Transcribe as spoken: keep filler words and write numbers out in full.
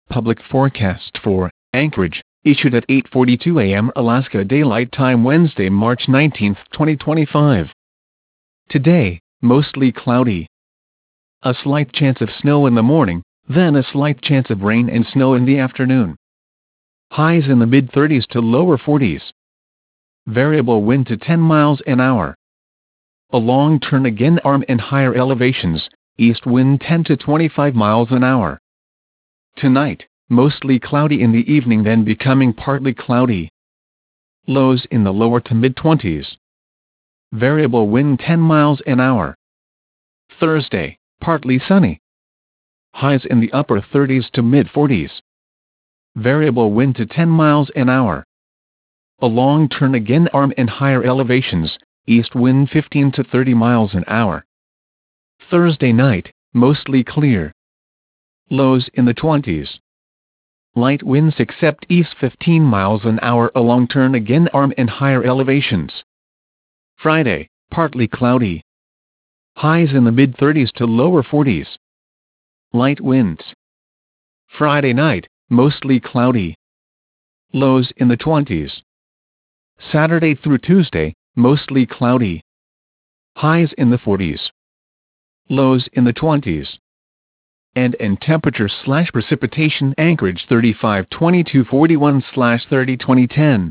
Public forecast for Anchorage, issued at eight forty-two a m Alaska Daylight Time Wednesday, March nineteenth, twenty twenty-five. Today, mostly cloudy. A slight chance of snow in the morning, then a slight chance of rain and snow in the afternoon. Highs in the mid thirties to lower forties. Variable wind to ten miles an hour. A long turn again arm in higher elevations, east wind ten to twenty-five miles an hour. Tonight, mostly cloudy in the evening, then becoming partly cloudy. Lows in the lower to mid twenties. Variable wind ten miles an hour. Thursday, partly sunny. Highs in the upper thirties to mid forties. Variable wind to ten miles an hour. A long turn again arm in higher elevations, east wind fifteen to thirty miles an hour. Thursday night, mostly clear. Lows in the twenties. Light winds except east fifteen miles an hour, a long turn again arm in higher elevations. Friday, partly cloudy. Highs in the mid thirties to lower forties. Light winds. Friday night, mostly cloudy. Lows in the twenties. Saturday through Tuesday, mostly cloudy. Highs in the forties. Lows in the twenties. And in temperature slash precipitation, Anchorage thirty-five twenty-two forty-one slash thirty twenty ten.